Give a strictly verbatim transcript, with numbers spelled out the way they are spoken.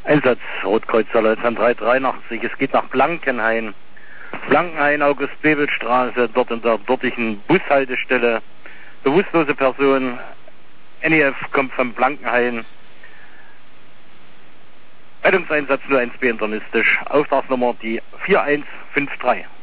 Einsatz Rotkreuzler Leutnant drei dreiundachtzig. Es geht nach Blankenhain. Blankenhain, August-Bebel-Straße, dort in der dortigen Bushaltestelle. Bewusstlose Person. N E F kommt von Blankenhain. Rettungseinsatz null eins B internistisch. Auftragsnummer die vier eins fünf drei.